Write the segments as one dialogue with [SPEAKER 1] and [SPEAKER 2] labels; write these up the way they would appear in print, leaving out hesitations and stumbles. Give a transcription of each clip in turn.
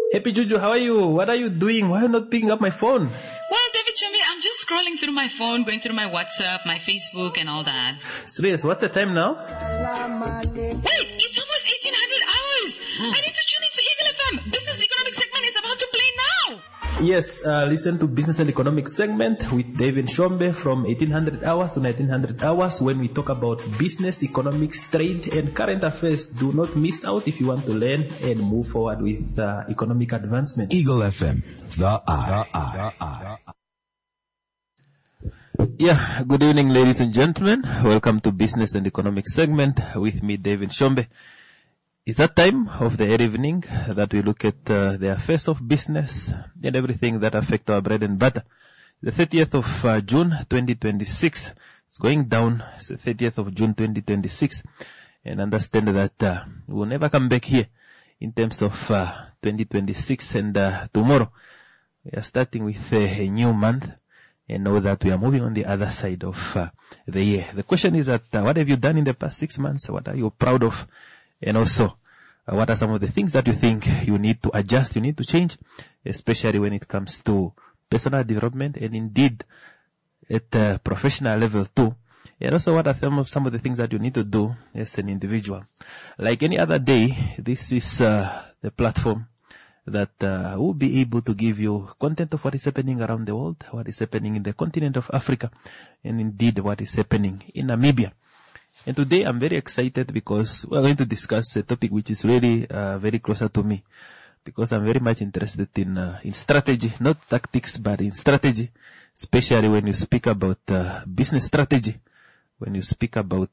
[SPEAKER 1] Happy Juju, how are you? What are you doing? Why are you not picking up my phone?
[SPEAKER 2] Well, David Chombe, I'm just scrolling through my phone, going through my WhatsApp, my Facebook, and all that.
[SPEAKER 1] Serious, what's the time now?
[SPEAKER 2] Wait, it's almost 1800 hours. I need to tune into Eagle FM. Business Economic segment is about to play now.
[SPEAKER 1] Yes, listen to Business and Economic segment with David Chombe from 1800 hours to 1900 hours when we talk about business, economics, trade, and current affairs. Do not miss out if you want to learn and move forward with economic advancement.
[SPEAKER 3] Eagle FM, the eye.
[SPEAKER 1] Yeah, good evening, ladies and gentlemen. Welcome to Business and Economic segment with me, David Chombe. It's that time of the evening that we look at the affairs of business and everything that affect our bread and butter. The 30th of June 2026. It's going down. It's the 30th of June 2026. And understand that we'll never come back here in terms of 2026. And tomorrow we are starting with a new month. And know that we are moving on the other side of the year. The question is that what have you done in the past 6 months? What are you proud of? And also, what are some of the things that you think you need to adjust, you need to change, especially when it comes to personal development and indeed at professional level too. And also, what are some of the things that you need to do as an individual? Like any other day, this is the platform that will be able to give you content of what is happening around the world, what is happening in the continent of Africa, and indeed what is happening in Namibia. And today I'm very excited because we're going to discuss a topic which is really very closer to me, because I'm very much interested in strategy, not tactics, but in strategy, especially when you speak about business strategy, when you speak about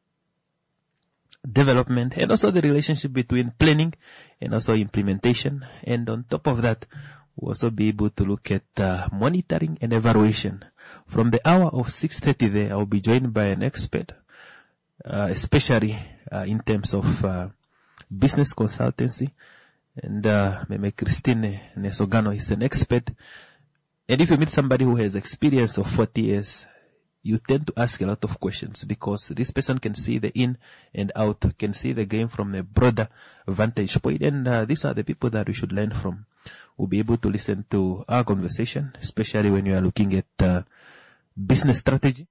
[SPEAKER 1] development, and also the relationship between planning and also implementation. And on top of that, we'll also be able to look at monitoring and evaluation. From the hour of 6:30 there, I'll be joined by an expert, especially in terms of business consultancy. And Meme Christine Nesogano is an expert. And if you meet somebody who has experience of 40 years, you tend to ask a lot of questions because this person can see the in and out, can see the game from a broader vantage point. And these are the people that we should learn from. We'll be able to listen to our conversation, especially when you are looking at business strategy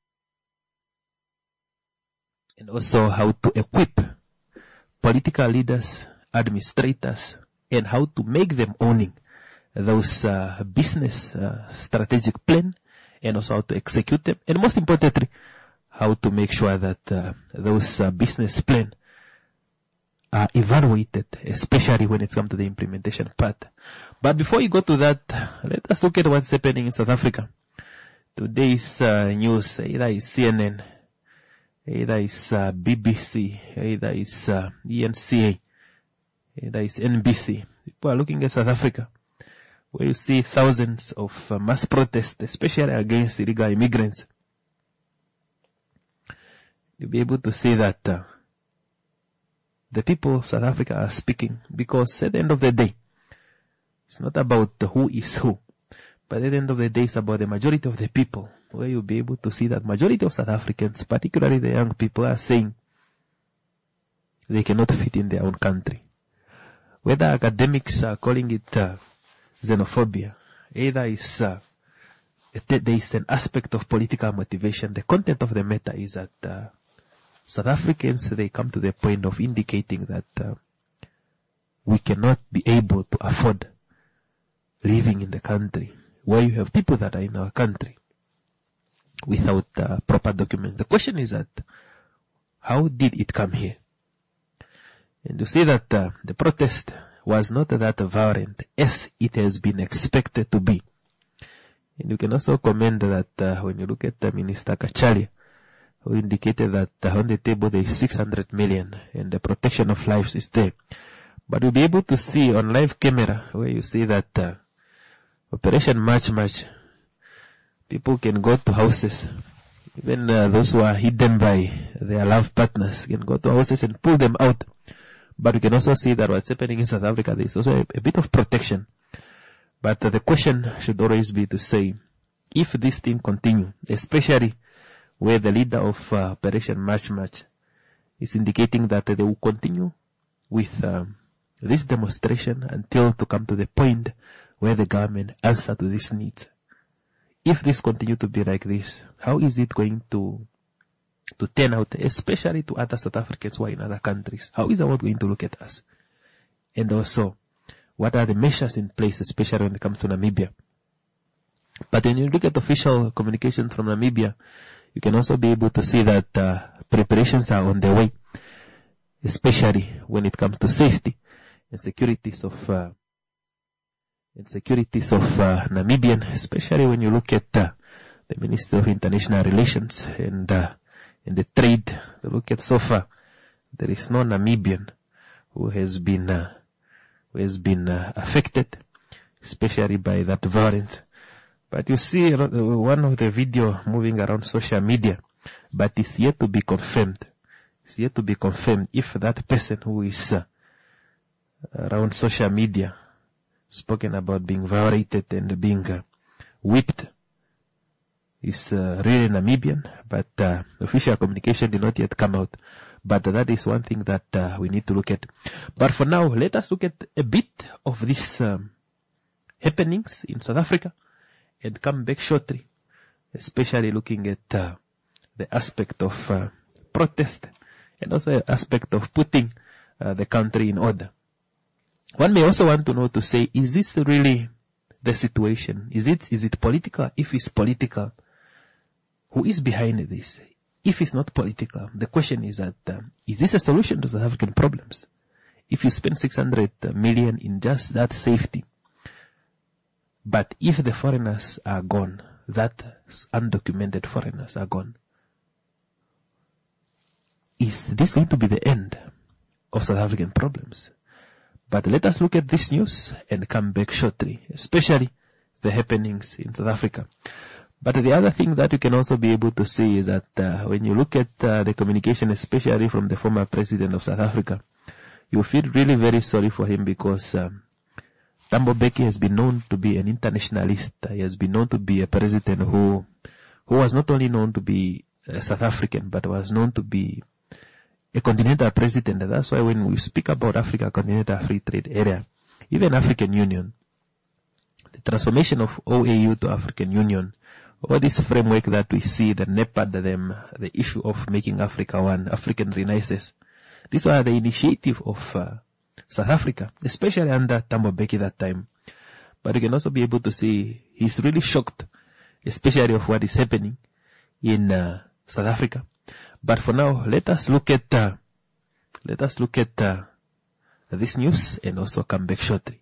[SPEAKER 1] and also how to equip political leaders, administrators, and how to make them owning those business strategic plan, and also how to execute them, and most importantly, how to make sure that those business plans are evaluated, especially when it comes to the implementation part. But before you go to that, let us look at what's happening in South Africa. Today's news, either is CNN, either is BBC, either is ENCA, either is NBC. People are looking at South Africa, where you see thousands of mass protests, especially against illegal immigrants. You'll be able to see that the people of South Africa are speaking, because at the end of the day, it's not about who is who, but at the end of the day, it's about the majority of the people, where you'll be able to see that majority of South Africans, particularly the young people, are saying they cannot fit in their own country. Whether academics are calling it xenophobia, either is there is an aspect of political motivation. The content of the matter is that South Africans, they come to the point of indicating that we cannot be able to afford living in the country where you have people that are in our country without proper documents. The question is that how did it come here? And you see that the protest was not that violent as it has been expected to be. And you can also comment that when you look at Minister Kachalia, who indicated that on the table there is 600 million and the protection of lives is there. But you'll be able to see on live camera, where you see that Operation March, people can go to houses, even those who are hidden by their love partners can go to houses and pull them out. But we can also see that what's happening in South Africa, there is also a bit of protection. But the question should always be to say, if this thing continue, especially where the leader of Operation March is indicating that they will continue with this demonstration until to come to the point where the government answer to these needs. If this continue to be like this, how is it going to turn out, especially to other South Africans who are in other countries? How is the world going to look at us? And also, what are the measures in place, especially when it comes to Namibia? But when you look at official communication from Namibia, you can also be able to see that preparations are on the way, especially when it comes to safety and securities of Namibian, especially when you look at the Ministry of International Relations and the trade. Look at so far, there is no Namibian who has been affected, especially by that violence. But you see one of the video moving around social media, but it's yet to be confirmed. It's yet to be confirmed if that person who is around social media spoken about being violated and being whipped is really Namibian, but official communication did not yet come out. But that is one thing that we need to look at. But for now, let us look at a bit of these happenings in South Africa and come back shortly, especially looking at the aspect of protest and also the aspect of putting the country in order. One may also want to know to say, is this really the situation? Is it political? If it's political, who is behind this? If it's not political, the question is that, is this a solution to South African problems? If you spend 600 million in just that safety, but if the foreigners are gone, that undocumented foreigners are gone, is this going to be the end of South African problems? But let us look at this news and come back shortly, especially the happenings in South Africa. But the other thing that you can also be able to see is that when you look at the communication, especially from the former president of South Africa, you feel really very sorry for him because Thabo Mbeki has been known to be an internationalist. He has been known to be a president who was not only known to be South African, but was known to be a continental president. And that's why when we speak about Africa Continental Free Trade Area, even African Union, the transformation of OAU to African Union, all this framework that we see, the NEPAD, the issue of making Africa one, African Renaissance, these are the initiative of South Africa, especially under Thabo Mbeki that time. But you can also be able to see he's really shocked, especially of what is happening in South Africa. But for now, let us look at this news and also come back shortly.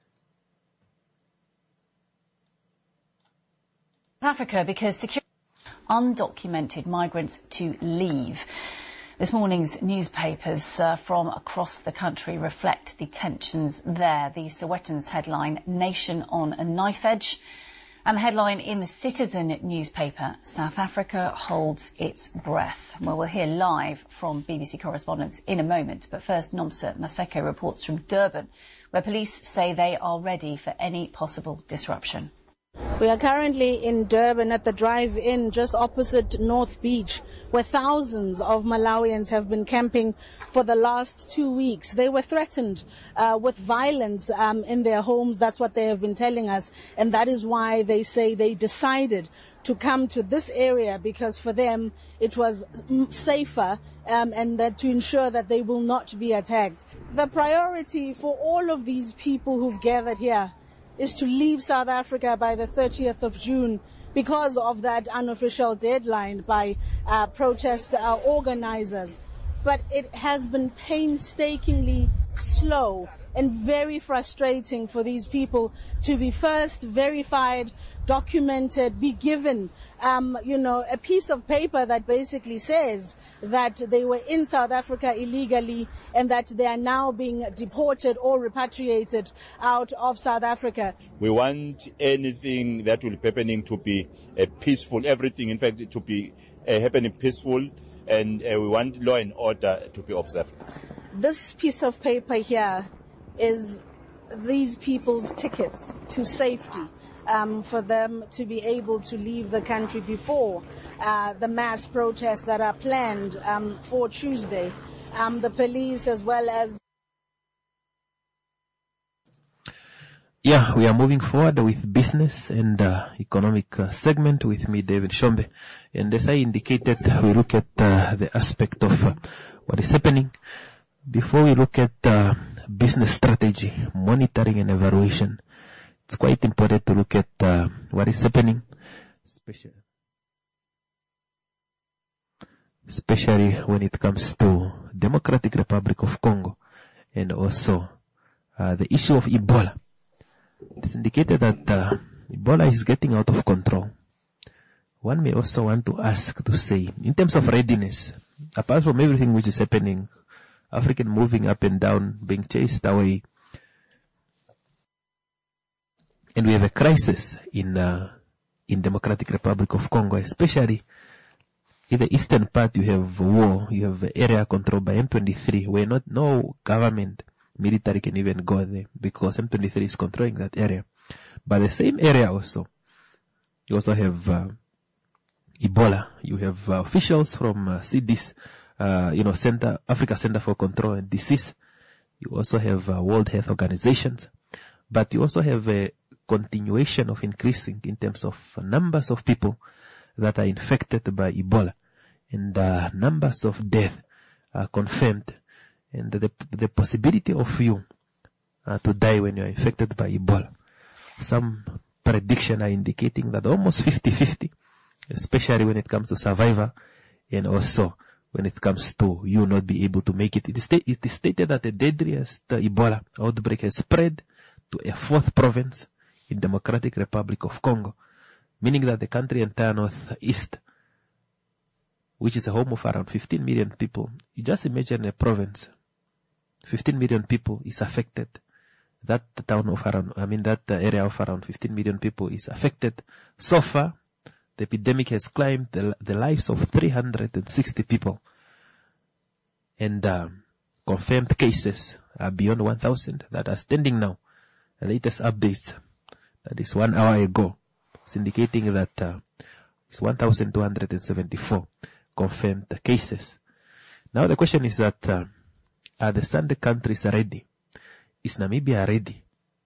[SPEAKER 4] Africa, because undocumented migrants to leave. This morning's newspapers from across the country reflect the tensions there. The Sowetans headline, Nation on a Knife Edge. And the headline in the Citizen newspaper, South Africa holds its breath. Well, we'll hear live from BBC correspondents in a moment. But first, Nomsa Maseko reports from Durban, where police say they are ready for any possible disruption.
[SPEAKER 5] We are currently in Durban at the drive-in just opposite North Beach, where thousands of Malawians have been camping for the last 2 weeks. They were threatened with violence in their homes. That's what they have been telling us. And that is why they say they decided to come to this area, because for them it was safer and that to ensure that they will not be attacked. The priority for all of these people who've gathered here is to leave South Africa by the 30th of June because of that unofficial deadline by protest organizers. But it has been painstakingly slow and very frustrating for these people to be first verified, documented, be given, a piece of paper that basically says that they were in South Africa illegally and that they are now being deported or repatriated out of South Africa.
[SPEAKER 6] We want anything that will be happening to be peaceful, everything, in fact, to be happening peaceful, and we want law and order to be observed.
[SPEAKER 5] This piece of paper here is these people's tickets to safety. For them to be able to leave the country before the mass protests that are planned for Tuesday. The police, as well as
[SPEAKER 1] Yeah, we are moving forward with business and economic segment with me, David Shombe. And as I indicated, we look at the aspect of what is happening. Before we look at business strategy, monitoring and evaluation, it's quite important to look at what is happening, especially when it comes to Democratic Republic of Congo and also the issue of Ebola. It's indicated that Ebola is getting out of control. One may also want to ask to say, in terms of readiness, apart from everything which is happening, African moving up and down, being chased away, and we have a crisis in Democratic Republic of Congo, especially in the eastern part. You have war, you have the area controlled by M23, where no government military can even go there because M23 is controlling that area. But the same area also, you also have Ebola. You have officials from CDC, Africa Center for Control and Disease. You also have World Health Organizations, but you also have a continuation of increasing in terms of numbers of people that are infected by Ebola, and numbers of death are confirmed. And the possibility of you to die when you are infected by Ebola. Some prediction are indicating that almost 50-50, especially when it comes to survivor and also when it comes to you not be able to make it. It is stated that the deadliest Ebola outbreak has spread to a 4th province in Democratic Republic of Congo, meaning that the country entire northeast, which is a home of around 15 million people. You just imagine a province, 15 million people is affected. That area of around 15 million people is affected. So far, the epidemic has claimed the lives of 360 people. And confirmed cases are beyond 1,000 that are standing now. The latest updates, that is 1 hour ago, is indicating that it's 1,274 confirmed cases. Now the question is that are the SADC countries ready? Is Namibia ready?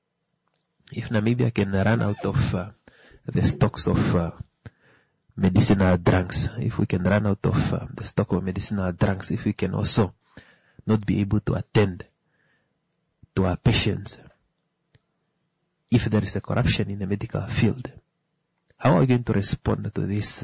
[SPEAKER 1] If Namibia can run out of the stocks of medicinal drugs, if we can run out of the stock of medicinal drugs, if we can also not be able to attend to our patients, if there is a corruption in the medical field, how are we going to respond to this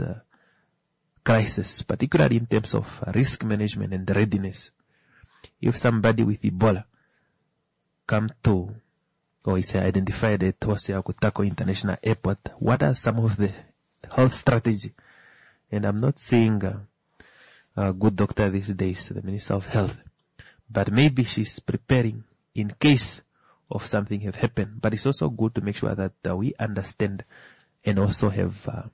[SPEAKER 1] crisis, particularly in terms of risk management and readiness? If somebody with Ebola come to, or is identified at Hosea Kutako International Airport, what are some of the health strategy? And I'm not saying a good doctor these days, the Minister of Health, but maybe she's preparing in case of something have happened. But it's also good to make sure that we understand and also have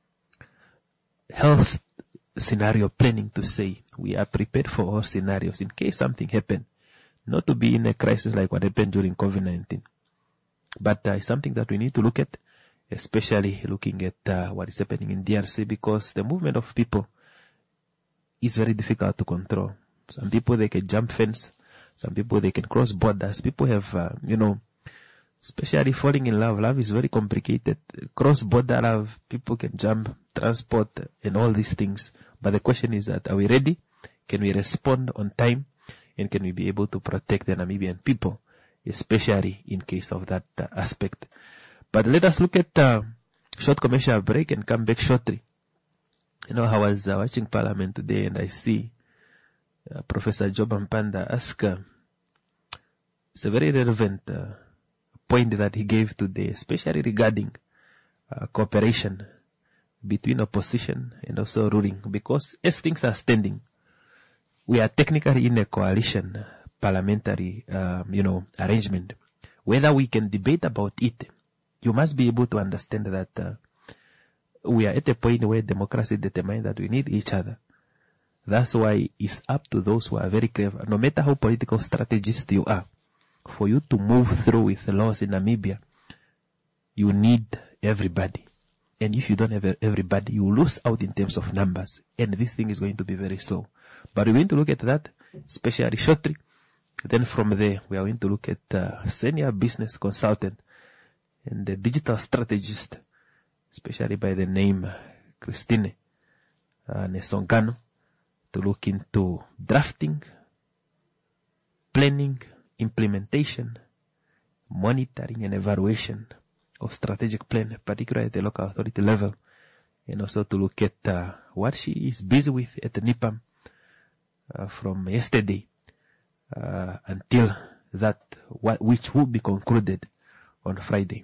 [SPEAKER 1] health scenario planning to say we are prepared for all scenarios in case something happen. Not to be in a crisis like what happened during COVID-19. But it's something that we need to look at, especially looking at what is happening in DRC, because the movement of people is very difficult to control. Some people, they can jump fence. Some people, they can cross borders. People have, especially falling in love. Love is very complicated. Cross-border love, people can jump, transport, and all these things. But the question is that, are we ready? Can we respond on time? And can we be able to protect the Namibian people, especially in case of that aspect? But let us look at short commercial break and come back shortly. I was watching Parliament today and I see Professor Job Mpanda ask, it's a very relevant point that he gave today, especially regarding cooperation between opposition and also ruling, because as things are standing, we are technically in a coalition parliamentary, arrangement. Whether we can debate about it, you must be able to understand that we are at a point where democracy determines that we need each other. That's why it's up to those who are very clever, no matter how political strategist you are, for you to move through with the laws in Namibia, you need everybody. And if you don't have everybody, you lose out in terms of numbers. And this thing is going to be very slow. But we're going to look at that, especially shortly. Then from there, we are going to look at senior business consultant and the digital strategist, especially by the name Christine Nesongano, to look into drafting, planning, implementation, monitoring and evaluation of strategic plan, particularly at the local authority level, and also to look at what she is busy with at the NIPAM from yesterday until that which will be concluded on Friday.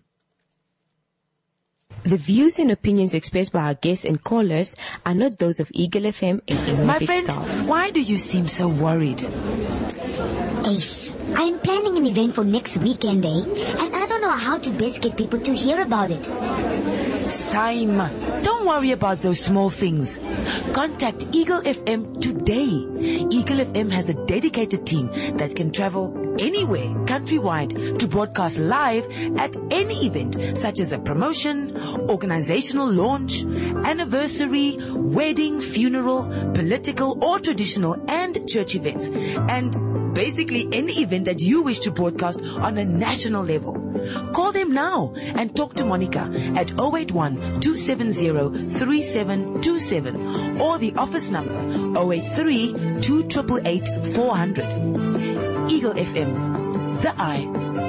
[SPEAKER 7] The views and opinions expressed by our guests and callers are not those of Eagle FM and
[SPEAKER 8] My
[SPEAKER 7] Olympic
[SPEAKER 8] friend,
[SPEAKER 7] staff.
[SPEAKER 8] why do you seem so worried?
[SPEAKER 9] Ace, I'm planning an event for next weekend, and I don't know how to best get people to hear about it.
[SPEAKER 8] Same. Don't worry about those small things. Contact Eagle FM today. Eagle FM has a dedicated team that can travel anywhere countrywide to broadcast live at any event, such as a promotion, organizational launch, anniversary, wedding, funeral, political or traditional and church events, and basically any event that you wish to broadcast on a national level. Call them now and talk to Monica at 081-270-3727 or the office number 083-288-400. Eagle FM, the eye.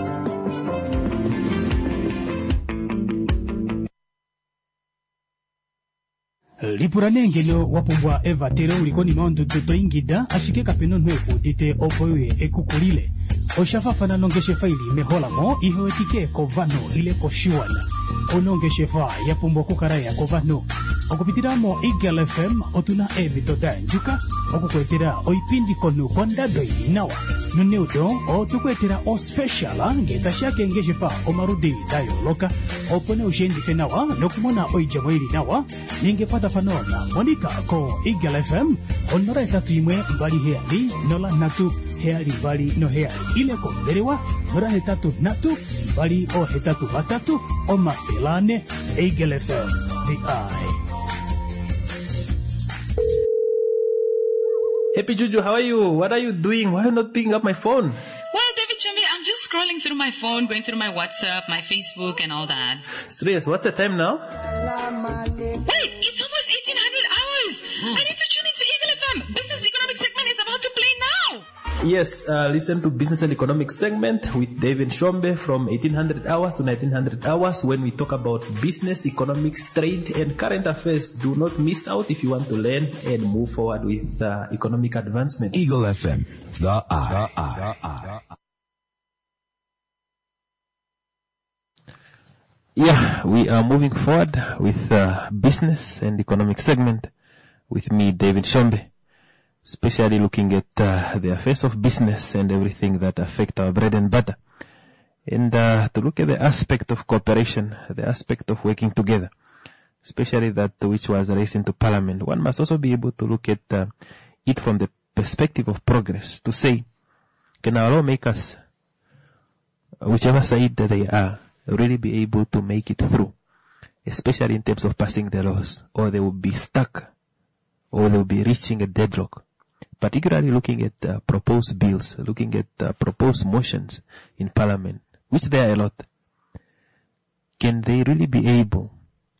[SPEAKER 10] Lipuranengelo wapumbwa eva tere ulikoni maundu tuto ingida ashike kapeno nwe udite opoye ekukulile oshafafana nongeshe faili meholamo ihoetike kovano ile koshiwana onongeshe fa yapumbwa kukaraya kovano okupitiramo Eagle FM otuna evitoda njuka okukwetera oipindi konu kondadoi nawa nuneudo otukwetera o special ngetashake ngeshe fa omarudi dayo loka opone ushendife nawa nokumona oijamwiri nawa ningepata fanona Monica ko Eagle FM onora etatu imwe mbali heali nola natu heali mbali no heali ile ko berewa nora hetatu natu mbali o hetatu batatu o mafilane Eagle FM the eye.
[SPEAKER 1] Happy Juju, how are you? What are you doing? Why are you not picking up my phone?
[SPEAKER 2] Well, David Chumbi, I'm just scrolling through my phone, going through my WhatsApp, my Facebook, and all that.
[SPEAKER 1] Serious, what's the time now?
[SPEAKER 2] Wait, it's almost 1800 hours. I need to tune into Eagle FM. Business Economic segment is about to play now.
[SPEAKER 1] Yes, listen to Business and Economic segment with David Shombe from 1800 hours to 1900 hours when we talk about business, economics, trade, and current affairs. Do not miss out if you want to learn and move forward with economic advancement.
[SPEAKER 3] Eagle FM, the eye.
[SPEAKER 1] Yeah, we are moving forward with business and economic segment with me, David Shombe, especially looking at the affairs of business and everything that affect our bread and butter. And to look at the aspect of cooperation, the aspect of working together, especially that which was raised into Parliament. One must also be able to look at it from the perspective of progress, to say, can our lawmakers, whichever side that they are, really be able to make it through, especially in terms of passing the laws, or they will be stuck, or they will be reaching a deadlock, particularly looking at proposed bills, looking at proposed motions in Parliament, which there are a lot. Can they really be able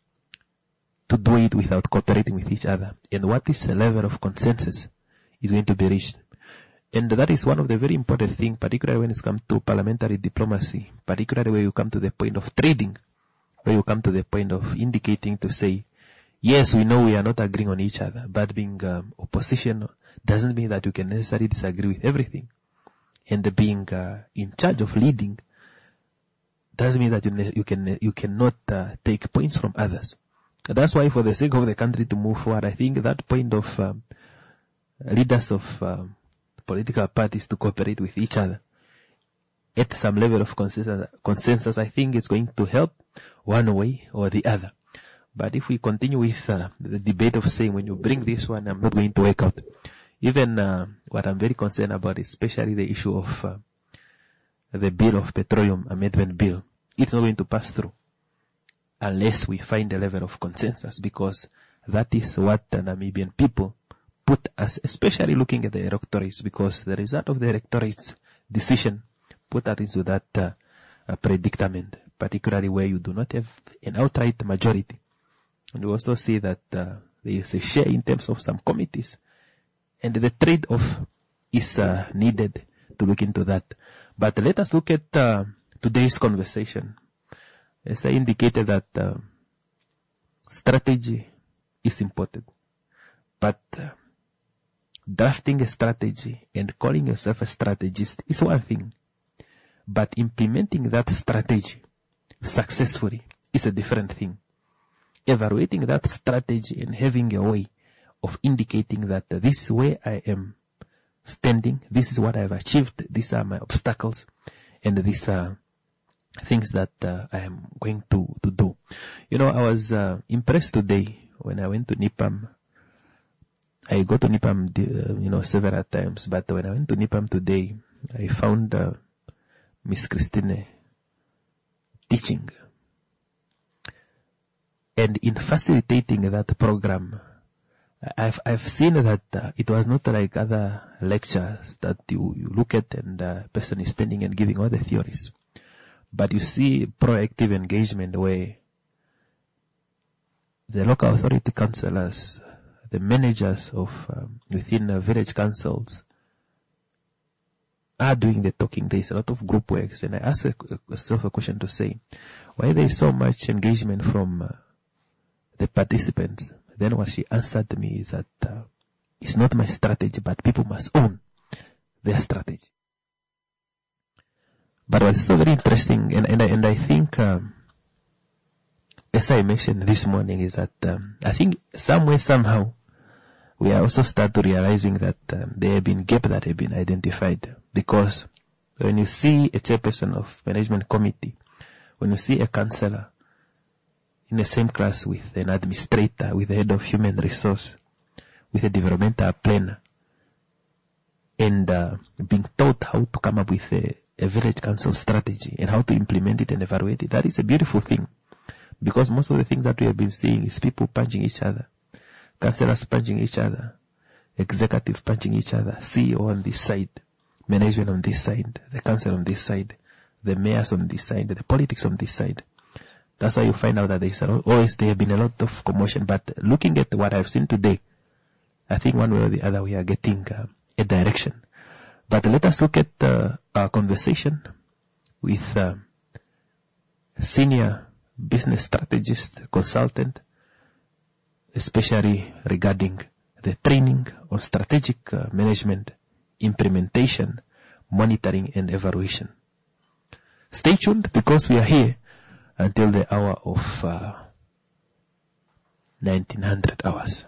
[SPEAKER 1] to do it without cooperating with each other? And what is the level of consensus is going to be reached? And that is one of the very important things, particularly when it comes to parliamentary diplomacy, particularly where you come to the point of trading, where you come to the point of indicating to say, yes, we know we are not agreeing on each other, but being opposition doesn't mean that you can necessarily disagree with everything. And being in charge of leading doesn't mean that you cannot take points from others. That's why, for the sake of the country to move forward, I think that point of leaders of political parties to cooperate with each other at some level of consensus, I think it's going to help one way or the other. But if we continue with the debate of saying, when you bring this one, I'm not going to work out. Even what I'm very concerned about is especially the issue of the bill of petroleum amendment bill. It's not going to pass through unless we find a level of consensus, because that is what the Namibian people put us, especially looking at the electorates, because the result of the electorates decision put us into that predicament. particularly where you do not have an outright majority. And we also see that there is a share in terms of some committees. And the trade-off is needed to look into that. But let us look at today's conversation. As I indicated that strategy is important. But drafting a strategy and calling yourself a strategist is one thing. But implementing that strategy successfully is a different thing. Evaluating that strategy and having a way of indicating that this is where I am standing, this is what I've achieved, these are my obstacles, and these are things that I am going to do. You know, I was impressed today when I went to NIPAM. I go to NIPAM, several times, but when I went to NIPAM today, I found Miss Christine teaching. And in facilitating that program, I've seen that it was not like other lectures that you look at and a person is standing and giving all the theories. But you see proactive engagement where the local authority councillors, the managers of within village councils are doing the talking. There is a lot of group works, and I asked myself a question to say, why there is so much engagement from the participants? Then what she answered me is that it's not my strategy, but people must own their strategy. But what's so very interesting, and I think, as I mentioned this morning, is that I think somewhere, somehow, we are also start to realizing that there have been gaps that have been identified. Because when you see a chairperson of management committee, when you see a councillor in the same class with an administrator, with the head of human resource, with a developmental planner, and being taught how to come up with a village council strategy and how to implement it and evaluate it, that is a beautiful thing. Because most of the things that we have been seeing is people punching each other, councillors punching each other, executive punching each other, CEO on this side, management on this side, the council on this side, the mayors on this side, the politics on this side. That's why you find out that there have been a lot of commotion. But looking at what I've seen today, I think one way or the other we are getting a direction. But let us look at our conversation with senior business strategist, consultant, especially regarding the training on strategic management, implementation, monitoring, and evaluation. Stay tuned, because we are here until the hour of 1900 hours.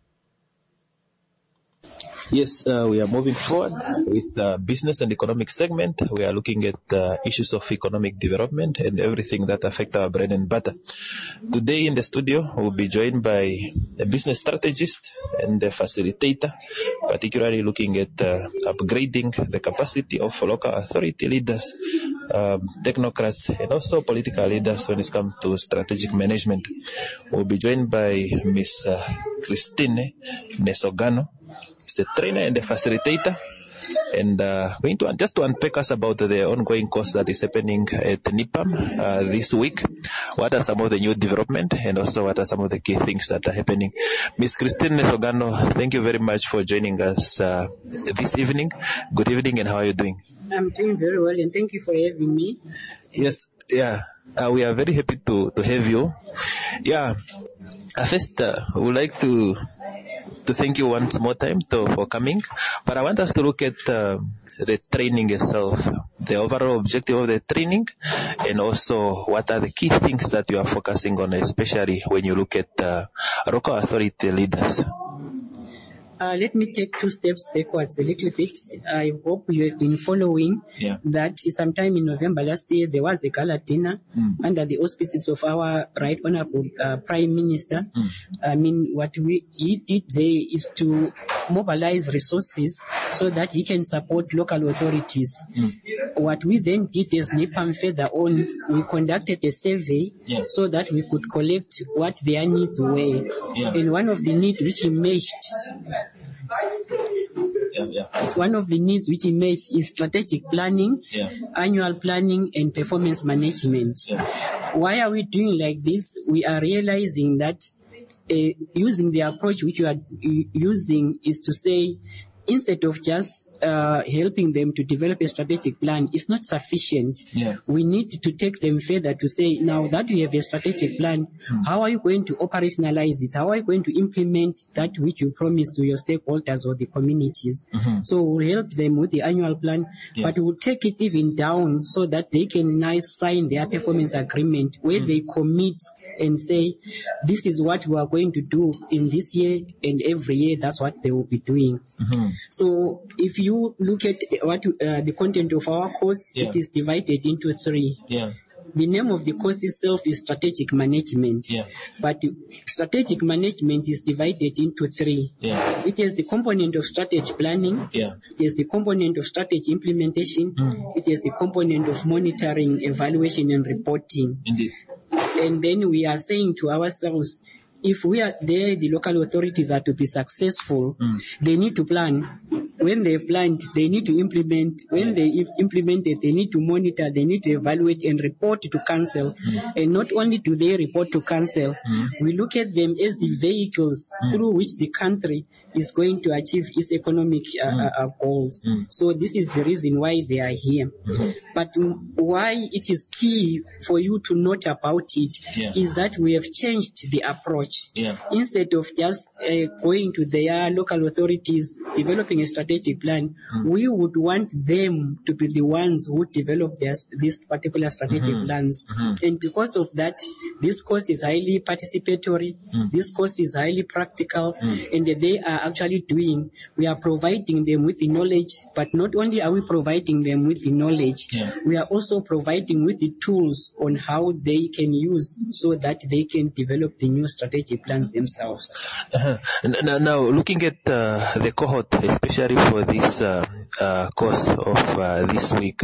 [SPEAKER 1] Yes, we are moving forward with business and economic segment. We are looking at issues of economic development and everything that affect our bread and butter. Today in the studio, we'll be joined by a business strategist and a facilitator, particularly looking at upgrading the capacity of local authority leaders, technocrats, and also political leaders when it comes to strategic management. We'll be joined by Miss Christine Nesogano. She's a trainer and a facilitator, and going to just to unpack us about the ongoing course that is happening at NIPAM this week. What are some of the new development, and also what are some of the key things that are happening? Miss Christine Nesogano, thank you very much for joining us this evening. Good evening, and how are you doing?
[SPEAKER 11] I'm doing very well, and thank you for having me.
[SPEAKER 1] Yes, yeah, we are very happy to have you. Yeah, first, we would like to thank you once more time for coming, but I want us to look at the training itself, the overall objective of the training, and also what are the key things that you are focusing on, especially when you look at local authority leaders.
[SPEAKER 11] Let me take 2 steps backwards a little bit. I hope you have been following that sometime in November last year, there was a gala dinner under the auspices of our Right Honorable Prime Minister. I mean, what he did there is to mobilize resources so that he can support local authorities. What we then did as NIPAM further on, we conducted a survey so that we could collect what their needs were. And one of the needs which emerged It's one of the needs which emerge is strategic planning, annual planning, and performance management. Why are we doing like this? We are realizing that using the approach which you are using is to say, instead of just helping them to develop a strategic plan, it's not sufficient. We need to take them further to say, now that you have a strategic plan, how are you going to operationalize it? How are you going to implement that which you promised to your stakeholders or the communities? So we'll help them with the annual plan, but we'll take it even down so that they can now sign their performance agreement where they commit and say, this is what we are going to do in this year, and every year that's what they will be doing. So if you look at what the content of our course, it is divided into 3. The name of the course itself is strategic management, but strategic management is divided into 3. It is the component of strategy planning, it is the component of strategy implementation, it is the component of monitoring, evaluation, and reporting. And then we are saying to ourselves, if we are there, the local authorities are to be successful, they need to plan. When they've planned, they need to implement. When they've implemented, they need to monitor, they need to evaluate and report to council. And not only do they report to council, we look at them as the vehicles through which the country is going to achieve its economic goals. So this is the reason why they are here. But why it is key for you to note about it is that we have changed the approach. Instead of just going to their local authorities, developing a strategic plan, we would want them to be the ones who develop these particular strategic plans. And because of that, this course is highly participatory, this course is highly practical, and they are actually we are providing them with the knowledge, but not only are we providing them with the knowledge, we are also providing with the tools on how they can use so that they can develop the new strategic plans themselves.
[SPEAKER 1] Now, looking at the cohort, especially for this course of this week,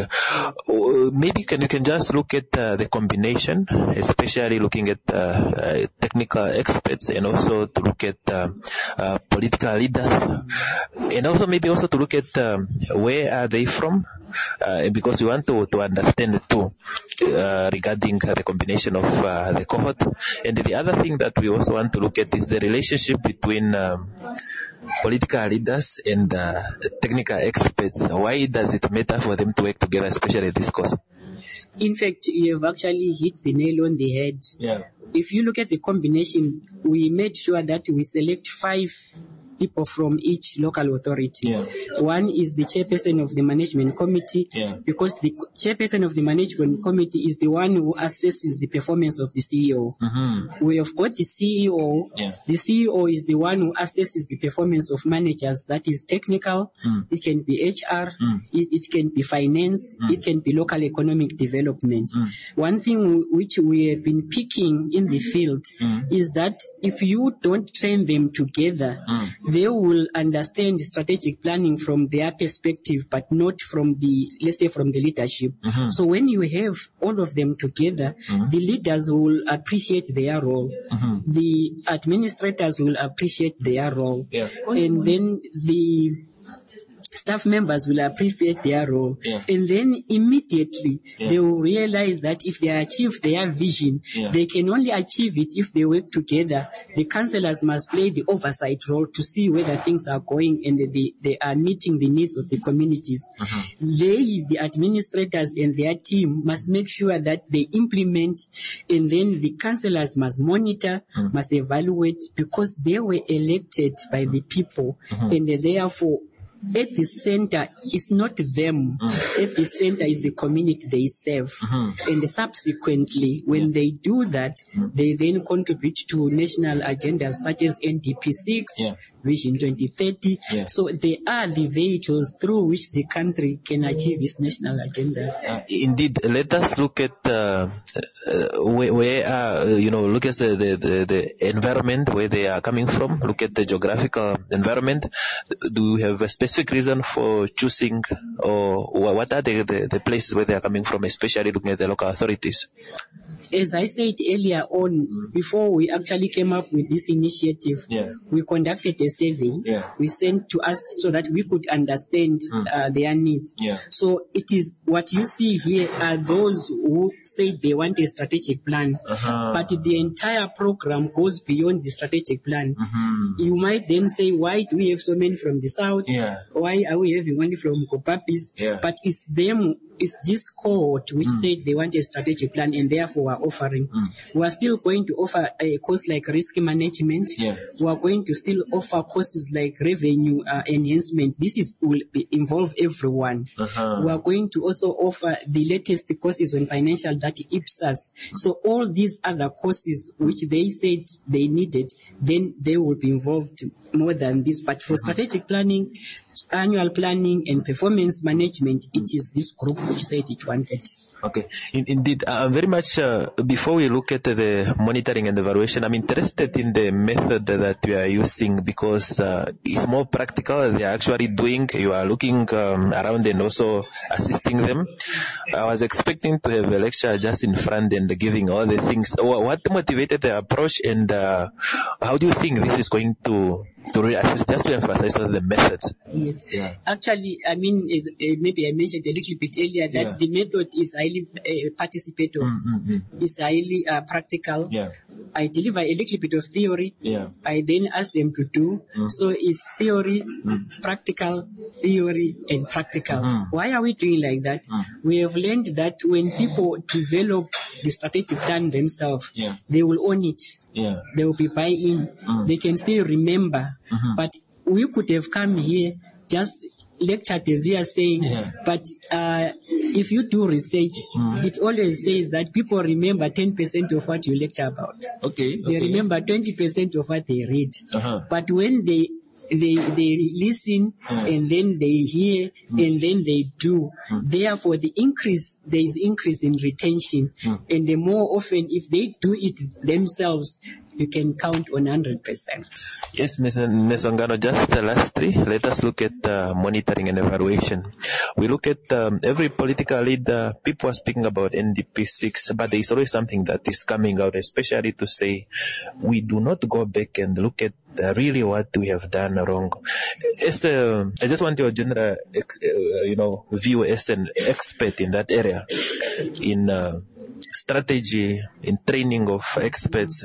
[SPEAKER 1] maybe you can just look at the combination, especially looking at technical experts, and also to look at political leaders, and also maybe also to look at where are they from, because we want to understand too regarding the combination of the cohort. And the other thing that we also want to look at is the relationship between political leaders and technical experts. Why does it matter for them to work together, especially this course?
[SPEAKER 11] In fact, you have actually hit the nail on the head. If you look at the combination, we made sure that we select 5 people from each local authority. One is the chairperson of the management committee, because the chairperson of the management committee is the one who assesses the performance of the CEO. We have got the CEO. The CEO is the one who assesses the performance of managers. That is technical. It can be HR. It can be finance. It can be local economic development. One thing which we have been picking in the field is that if you don't train them together, they will understand strategic planning from their perspective, but not from let's say from the leadership. So when you have all of them together, the leaders will appreciate their role. The administrators will appreciate their role. And then the staff members will appreciate their role. And then immediately they will realize that if they achieve their vision, they can only achieve it if they work together. The councillors must play the oversight role to see whether things are going and they are meeting the needs of the communities. The administrators and their team must make sure that they implement, and then the councillors must monitor, must evaluate, because they were elected by the people, and therefore at the center is not them. At the center is the community they serve. And subsequently, when they do that, they then contribute to national agendas such as NDP 6, Vision 2030. So they are the vehicles through which the country can achieve its national agenda.
[SPEAKER 1] Indeed, let us look at where look at the environment where they are coming from. Look at the geographical environment. Do you have a specific reason for choosing, or what are the places where they are coming from, especially looking at the local authorities?
[SPEAKER 11] As I said earlier on, before we actually came up with this initiative, we conducted a survey. We sent to us so that we could understand their needs. So it is what you see here are those who say they want a strategic plan, but the entire program goes beyond the strategic plan. You might then say, why do we have so many from the south? Why are we having only from Kopapis? But it's them. It's this cohort which said they want a strategic plan and therefore are offering. We are still going to offer a course like risk management. We are going to still offer courses like revenue enhancement. Will involve everyone. We are going to also offer the latest courses on financial data, IPSAS. So all these other courses which they said they needed, then they will be involved more than this. But for strategic planning, annual planning and performance management, it is this group which said it wanted.
[SPEAKER 1] Okay. Indeed, very much before we look at the monitoring and evaluation, I'm interested in the method that we are using because it's more practical. They are actually doing, you are looking around and also assisting them. I was expecting to have a lecture just in front and giving all the things. What motivated the approach and how do you think this is going to really assist, just to emphasize on the methods?
[SPEAKER 11] Yes. Actually, I mean, maybe I mentioned a little bit earlier that the method is highly participatory. It's highly practical. I deliver a little bit of theory. I then ask them to do. So it's theory, practical, theory, and practical. Why are we doing like that? We have learned that when people develop the strategic plan themselves, they will own it. They will be buy-in. They can still remember. But we could have come here, just lectured as you are saying, but if you do research, it always says that people remember 10% of what you lecture about. They remember 20% of what they read. But when they listen and then they hear and then they do. Therefore, there is increase in retention. And the more often, if they do it themselves, you can count on 100%.
[SPEAKER 1] Yes, Ms. Nsongano, just lastly, let us look at monitoring and evaluation. We look at every political leader, people are speaking about NDP6, but there is always something that is coming out, especially to say, we do not go back and look at really what we have done wrong. I just want your general, view as an expert in that area, in strategy, in training of experts.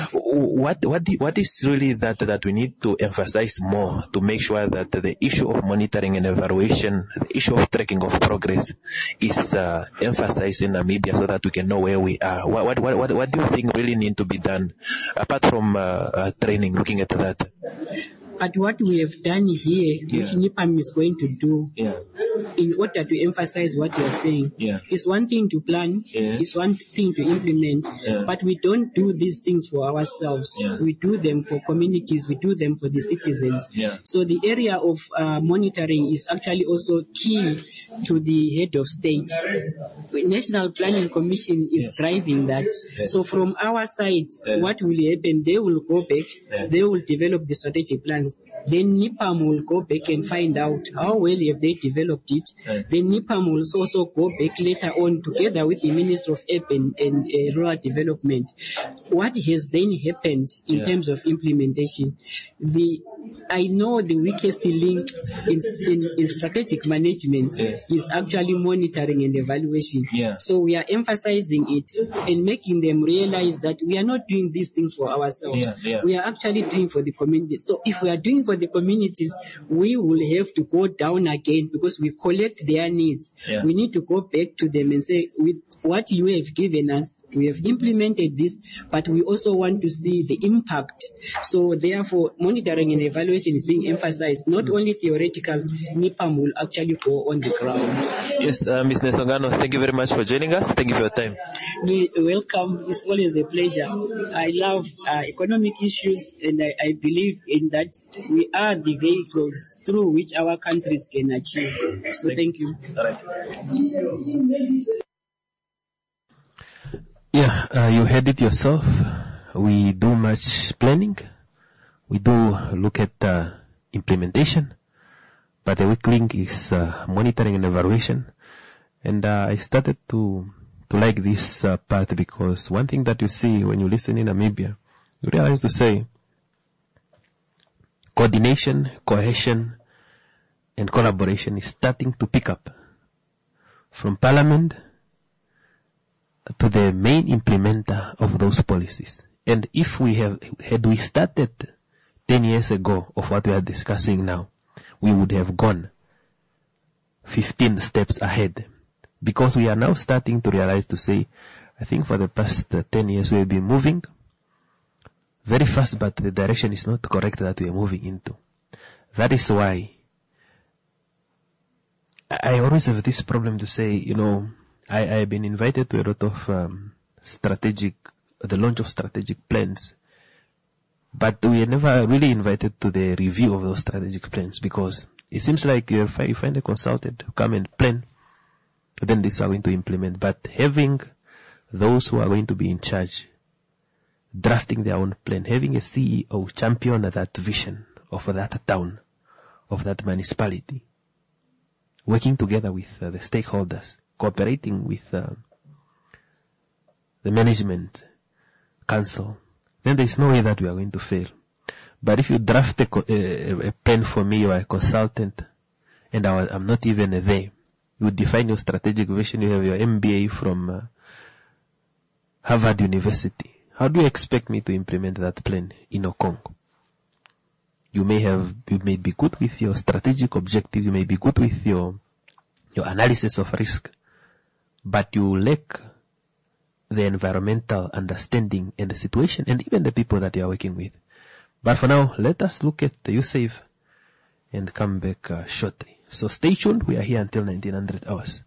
[SPEAKER 1] What is really that we need to emphasize more to make sure that the issue of monitoring and evaluation, the issue of tracking of progress is emphasized in Namibia so that we can know where we are? What do you think really need to be done apart from training, looking at that?
[SPEAKER 11] But what we have done here, which NIPAM is going to do, in order to emphasize what you are saying, is one thing to plan, is one thing to implement, but we don't do these things for ourselves. We do them for communities, we do them for the citizens. So the area of monitoring is actually also key to the head of state. The National Planning Commission is driving that. So from our side, what will happen? They will go back, they will develop the strategic plans. Then NIPAM will go back and find out how well have they developed it. Then NIPAM will also go back later on together with the Minister of Urban and Rural Development. What has then happened in terms of implementation? I know the weakest link in strategic management is actually monitoring and evaluation. So we are emphasizing it and making them realize that we are not doing these things for ourselves. We are actually doing for the community. So if we are doing for the communities, we will have to go down again because we collect their needs. We need to go back to them and say, with what you have given us, we have implemented this, but we also want to see the impact. So therefore, monitoring and evaluation is being emphasized, not only theoretical. NIPAM will actually go on the ground.
[SPEAKER 1] Yes, Ms. Nsongano, thank you very much for joining us. Thank you for your time.
[SPEAKER 11] Welcome. It's always a pleasure. I love economic issues, and I believe in that we are the vehicles through which our countries can achieve. So thank you.
[SPEAKER 1] All right. Yeah, you heard it yourself. We do much planning. We do look at implementation, but the weak link is monitoring and evaluation. And I started to to like this path, because one thing that you see when you listen in Namibia, you realize to say coordination, cohesion, and collaboration is starting to pick up from Parliament to the main implementer of those policies. And if had we started 10 years ago of what we are discussing now, we would have gone 15 steps ahead, because we are now starting to realize to say, I think for the past 10 years we have been moving very fast, but the direction is not correct that we are moving into. That is why I always have this problem to say, I've been invited to a lot of the launch of strategic plans, but we are never really invited to the review of those strategic plans, because it seems like you find a consultant who come and plan, then this are going to implement. But having those who are going to be in charge, drafting their own plan, having a CEO champion that vision of that town, of that municipality, working together with the stakeholders, cooperating with the management council, then there is no way that we are going to fail. But if you draft a plan for me, you are a consultant, and I'm not even there, you define your strategic vision, you have your MBA from Harvard University. How do you expect me to implement that plan in Okong? You may be good with your strategic objectives, you may be good with your analysis of risk, but you lack the environmental understanding and the situation and even the people that you are working with. But for now, let us look at the USAVE and come back shortly. So stay tuned. We are here until 1900 hours.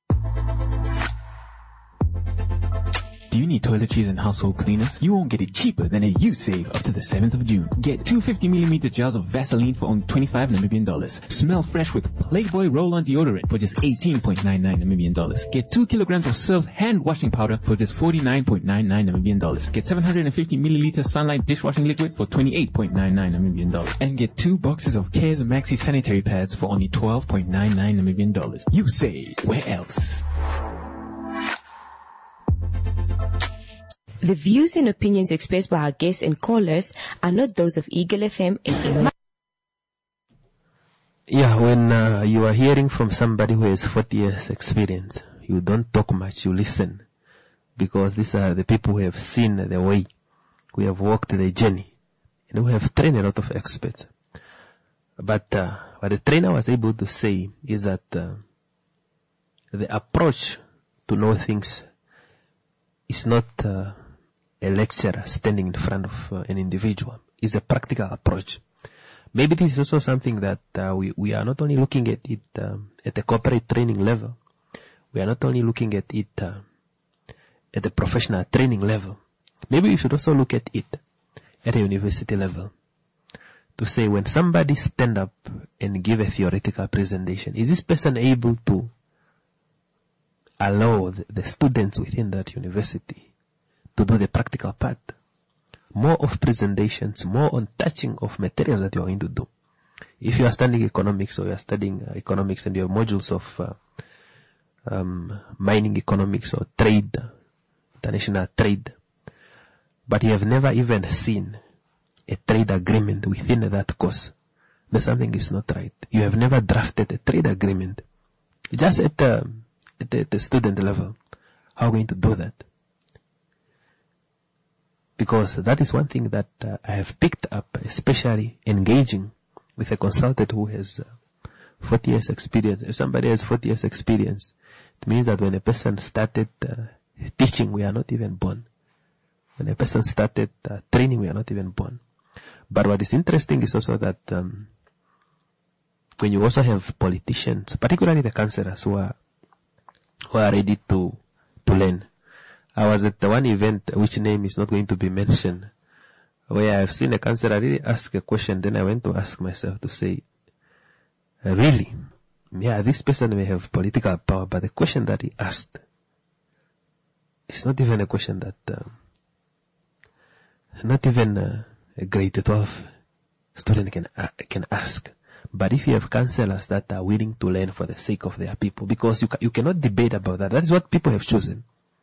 [SPEAKER 12] Do you need toiletries and household cleaners? You won't get it cheaper than a USAVE up to the 7th of June. Get 2 50mm jars of Vaseline for only 25 Namibian dollars. Smell fresh with Playboy Roll-On Deodorant for just 18.99 Namibian dollars. Get 2 kilograms of Surf's hand washing powder for just 49.99 Namibian dollars. Get 750 milliliter Sunlight dishwashing liquid for 28.99 Namibian dollars. And get 2 boxes of Cares Maxi sanitary pads for only 12.99 Namibian dollars. USAVE. Where else?
[SPEAKER 7] The views and opinions expressed by our guests and callers are not those of Eagle FM and
[SPEAKER 1] Yeah, when you are hearing from somebody who has 40 years experience, you don't talk much, you listen. Because these are the people who have seen the way, who have walked the journey, and who have trained a lot of experts. But what the trainer was able to say is that the approach to know things is not a lecturer standing in front of an individual. It's a practical approach. Maybe this is also something that we are not only looking at it at the corporate training level. We are not only looking at it at the professional training level. Maybe we should also look at it at a university level. To say, when somebody stand up and give a theoretical presentation, is this person able to allow the students within that university to do the practical part? More of presentations, more on touching of materials that you are going to do. If you are studying economics, or you are studying economics and you have modules of mining economics or trade, international trade, but you have never even seen a trade agreement within that course, then something is not right. You have never drafted a trade agreement. Just at the student level, how are you going to do that? Because that is one thing that I have picked up, especially engaging with a consultant who has 40 years experience. If somebody has 40 years experience, it means that when a person started teaching, we are not even born. When a person started training, we are not even born. But what is interesting is also that when you also have politicians, particularly the councillors who are ready to learn. I was at the one event, which name is not going to be mentioned, where I've seen a councillor really ask a question. Then I went to ask myself to say, really? Yeah, this person may have political power, but the question that he asked is not even a question that, not even a grade 12 student can ask. But if you have councillors that are willing to learn for the sake of their people, because you cannot debate about that. That is what people have chosen.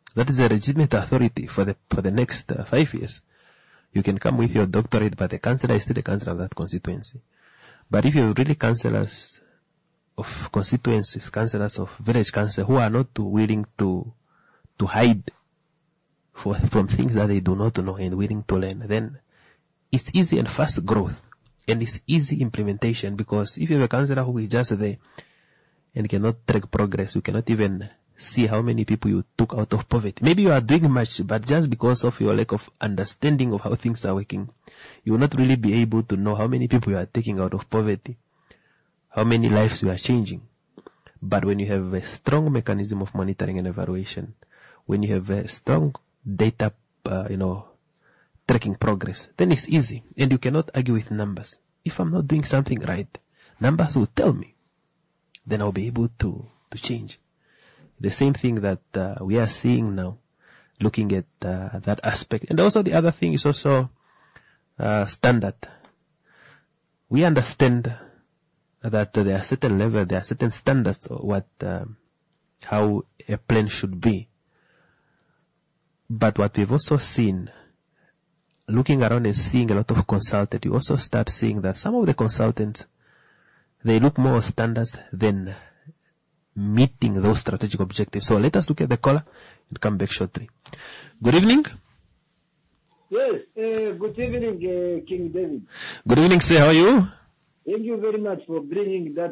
[SPEAKER 1] that is a legitimate authority for the next 5 years. You can come with your doctorate, but the councillor is still the councillor of that constituency. But if you're really councillors of constituencies, councillors of village council who are not willing to hide from things that they do not know and willing to learn, then it's easy and fast growth. And it's easy implementation, because if you have a councillor who is just there and cannot track progress, you cannot even see how many people you took out of poverty. Maybe you are doing much, but just because of your lack of understanding of how things are working, you will not really be able to know how many people you are taking out of poverty, how many lives you are changing. But when you have a strong mechanism of monitoring and evaluation, when you have a strong data, tracking progress, then it's easy, and you cannot argue with numbers. If I'm not doing something right, numbers will tell me. Then I'll be able to change. The same thing that we are seeing now, looking at that aspect. And also the other thing is also standard. We understand that there are certain levels, there are certain standards of how a plan should be. But what we've also seen, looking around and seeing a lot of consultants, you also start seeing that some of the consultants, they look more standards than meeting those strategic objectives. So let us look at the caller and come back shortly. Good evening.
[SPEAKER 13] Yes, good evening, King David.
[SPEAKER 1] Good evening, sir. How are you?
[SPEAKER 13] Thank you very much for bringing that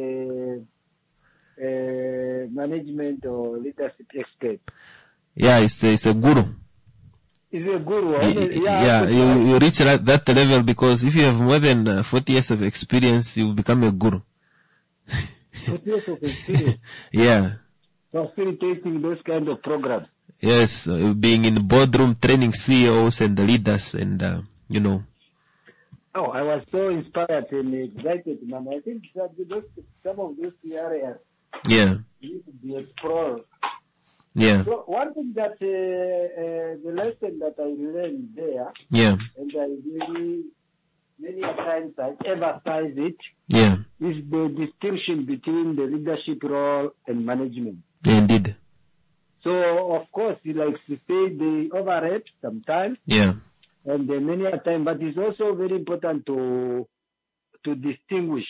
[SPEAKER 13] management or leadership expert.
[SPEAKER 1] Yeah, it's a guru.
[SPEAKER 13] Is a guru.
[SPEAKER 1] You reach that level, because if you have more than 40 years of experience, you become a guru.
[SPEAKER 13] 40 years of experience.
[SPEAKER 1] Yeah.
[SPEAKER 13] Facilitating those kind of programs.
[SPEAKER 1] Yes, being in the boardroom, training CEOs and the leaders, and
[SPEAKER 13] Oh, I was so inspired and excited, man. I think that some of those areas need to be explored.
[SPEAKER 1] Yeah.
[SPEAKER 13] So one thing that the lesson that I learned there, and I really many times I emphasize it, is the distinction between the leadership role and management.
[SPEAKER 1] Indeed.
[SPEAKER 13] So of course, you like to say they overrate sometimes.
[SPEAKER 1] Yeah.
[SPEAKER 13] And many a time, but it's also very important to distinguish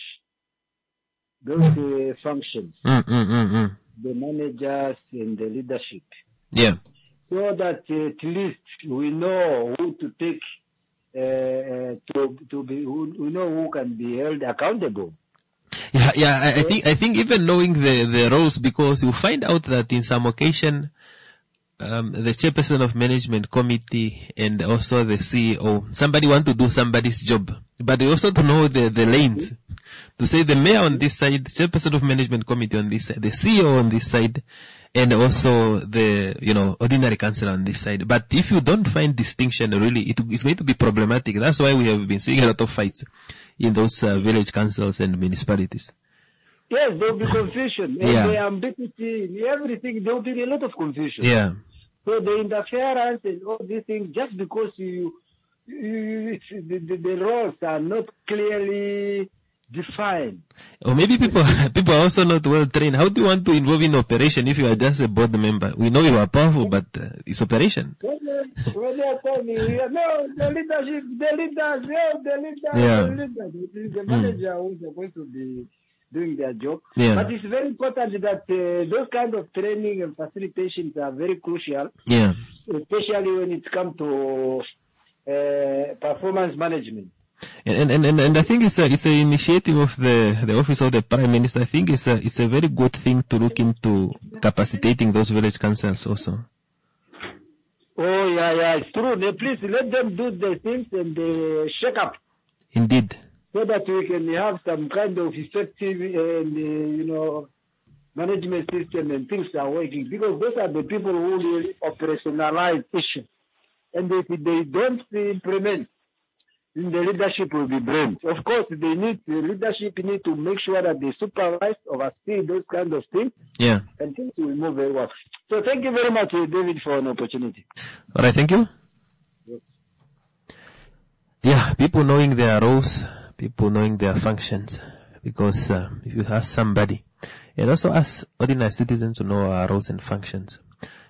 [SPEAKER 13] those functions. The managers and the leadership.
[SPEAKER 1] Yeah.
[SPEAKER 13] So that at least we know who to take, we know who can be held accountable.
[SPEAKER 1] Yeah. I think even knowing the roles, because you find out that in some occasion, the chairperson of management committee and also the CEO, somebody want to do somebody's job, but they also to know the lanes. To say the mayor on this side, the chairperson of management committee on this side, the CEO on this side, and also the, ordinary councillor on this side. But if you don't find distinction, really, it's going to be problematic. That's why we have been seeing a lot of fights in those village councils and municipalities.
[SPEAKER 13] Yes, there will be confusion. And the ambiguity, everything, there will be a lot of confusion.
[SPEAKER 1] Yeah.
[SPEAKER 13] So the interference and all these things, just because the roles are not clearly defined.
[SPEAKER 1] Or maybe people are also not well trained. How do you want to involve in operation if you are just a board member? We know you are powerful, but it's operation.
[SPEAKER 13] When they are telling me, the leadership, the leaders, the manager who is supposed to be doing their job.
[SPEAKER 1] Yeah.
[SPEAKER 13] But it's very important that those kind of training and facilitations are very crucial.
[SPEAKER 1] Yeah.
[SPEAKER 13] Especially when it comes to performance management.
[SPEAKER 1] And I think it's an initiative of the office of the Prime Minister. I think it's a very good thing to look into capacitating those village councils also.
[SPEAKER 13] Oh yeah, it's true. Please let them do the things and shake up.
[SPEAKER 1] Indeed.
[SPEAKER 13] So that we can have some kind of effective and management system and things are working, because those are the people who really operationalize issues. And if they don't implement, then the leadership will be blamed. Of course, the leadership need to make sure that they supervise, oversee those kind of things.
[SPEAKER 1] Yeah.
[SPEAKER 13] And things will move very well. So thank you very much, David, for an opportunity.
[SPEAKER 1] All right, thank you.
[SPEAKER 13] Yes.
[SPEAKER 1] Yeah, people knowing their roles, people knowing their functions, because if you have somebody, and also us ordinary citizens to know our roles and functions,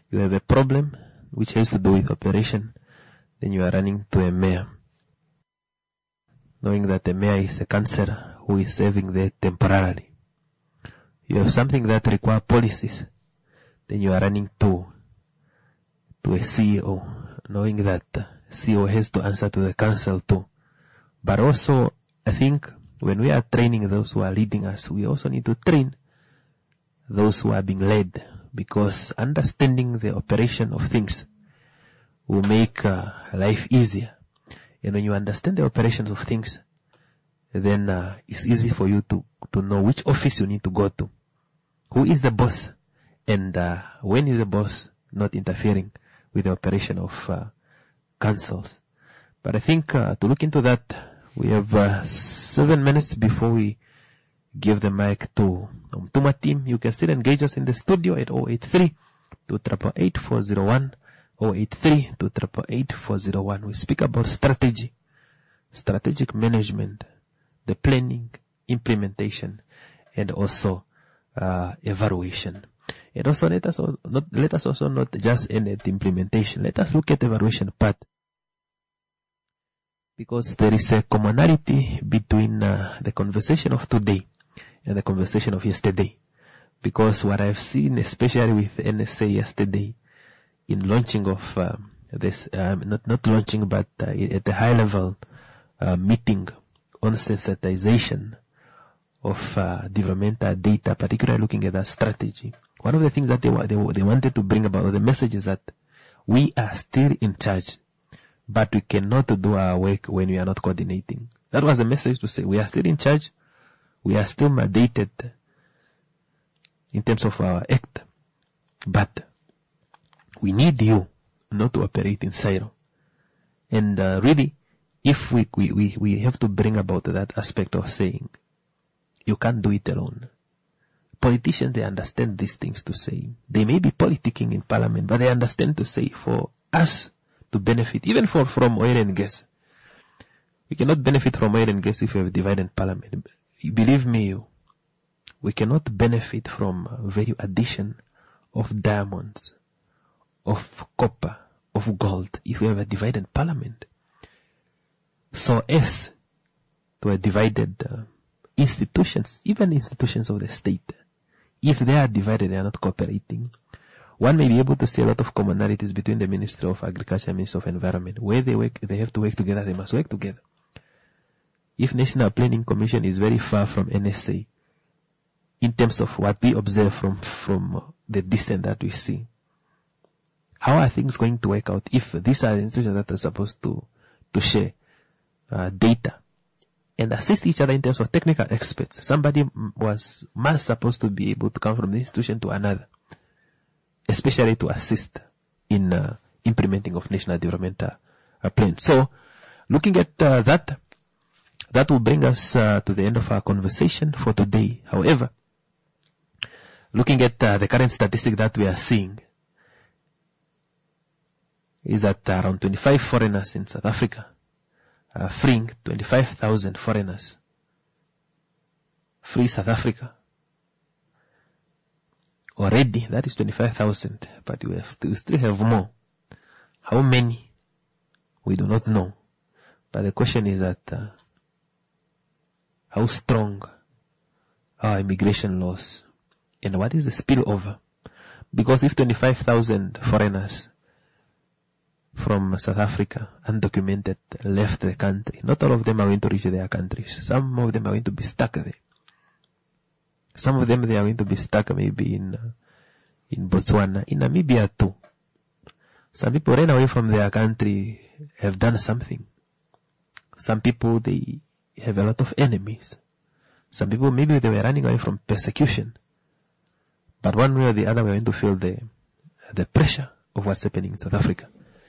[SPEAKER 1] you have a problem which has to do with operation, then you are running to a mayor, knowing that the mayor is a councillor who is serving there temporarily. You have something that requires policies, then you are running to a CEO, knowing that CEO has to answer to the council too. But also, I think when we are training those who are leading us, we also need to train those who are being led, because understanding the operation of things will make life easier. And when you understand the operations of things, then it's easy for you to know which office you need to go to, who is the boss, and when is the boss not interfering with the operation of councils. But I think to look into that, we have 7 minutes before we give the mic to Tuma team. You can still engage us in the studio at 083-288-401, 083-288-401. We speak about strategy, strategic management, the planning, implementation, and also evaluation. And also let us also not just end at implementation. Let us look at the evaluation part, because there is a commonality between the conversation of today and the conversation of yesterday. Because what I've seen, especially with NSA yesterday, in launching of this, not launching, but at the high level meeting on sensitization of developmental data, particularly looking at that strategy. One of the things that they wanted to bring about, or the message, is that we are still in charge, but we cannot do our work when we are not coordinating. That was the message, to say we are still in charge, we are still mandated in terms of our act, but we need you not to operate in silo. And really, if we have to bring about that aspect of saying, you can't do it alone. Politicians, they understand these things to say. They may be politicking in parliament, but they understand to say, for us to benefit, even from oil and gas. We cannot benefit from oil and gas if we have divided parliament. Believe me, we cannot benefit from value addition of diamonds, of copper, of gold, if we have a divided parliament. So as to a divided institutions, even institutions of the state, if they are divided, they are not cooperating. One may be able to see a lot of commonalities between the Ministry of Agriculture and Ministry of Environment. Where they work, they have to work together, they must work together. If National Planning Commission is very far from NSA, in terms of what we observe from the distance that we see, how are things going to work out if these are institutions that are supposed to share data and assist each other in terms of technical experts? Somebody must supposed to be able to come from the institution to another, especially to assist in implementing of national developmental plan. So, looking at that will bring us to the end of our conversation for today. However, looking at the current statistic that we are seeing, is that around 25 foreigners in South Africa are freeing 25,000 foreigners. Free South Africa. Already, that is 25,000, but we still have more. How many? We do not know. But the question is that how strong are immigration laws, and what is the spillover? Because if 25,000 foreigners from South Africa, undocumented, left the country, not all of them are going to reach their countries. Some of them are going to be stuck there. Some of them, they are going to be stuck maybe in Botswana, in Namibia too. Some people ran away from their country, have done something. Some people, they have a lot of enemies. Some people, maybe they were running away from persecution. But one way or the other, we're going to feel the pressure of what's happening in South Africa.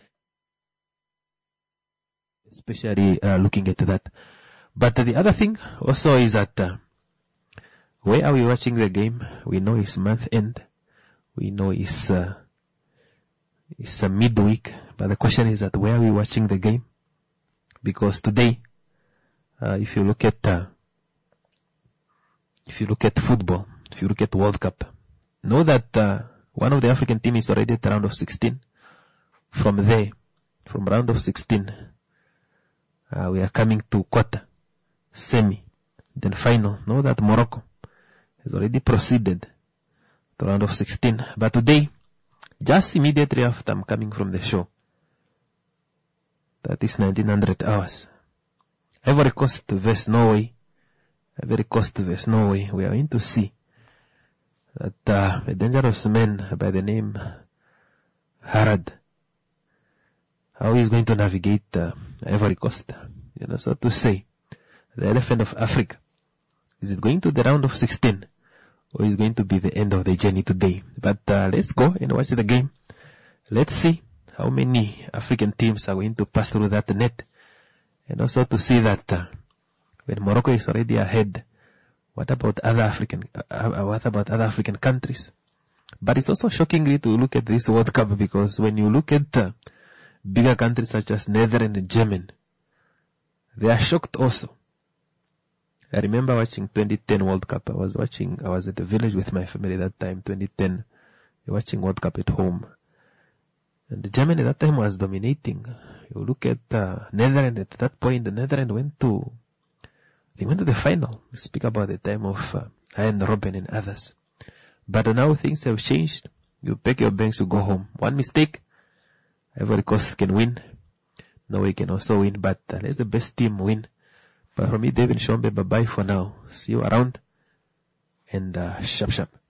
[SPEAKER 1] Especially looking at that. But the other thing also is that where are we watching the game? We know it's month end. We know it's a midweek. But the question is that where are we watching the game? Because today, if you look at football, if you look at World Cup, know that One of the African teams is already at the round of 16. From there, from round of 16, we are coming to quarter, semi, then final. Know that Morocco has already proceeded to round of 16. But today, just immediately after I'm coming from the show, that is 1900 hours, Ivory Coast vs Norway. Ivory Coast vs Norway. We are going to see that a dangerous man by the name Harad, how he is going to navigate Ivory Coast. So to say, the elephant of Africa. Is it going to the round of 16? Or is it going to be the end of the journey today? But let's go and watch the game. Let's see how many African teams are going to pass through that net. And also to see that when Morocco is already ahead, what about other African countries? But it's also shockingly to look at this World Cup, because when you look at bigger countries such as Netherlands and Germany, they are shocked also. I remember watching 2010 World Cup. I was at the village with my family that time, 2010, watching World Cup at home. And Germany at that time was dominating. You look at Netherlands at that point, the Netherlands went to the final. We speak about the time of Ian Robben and others. But now things have changed. You pack your bags, you go home. One mistake, Ivory Coast can win. Norway can also win, but let the best team win. But for me, David Shombe, bye-bye for now. See you around. And sharp.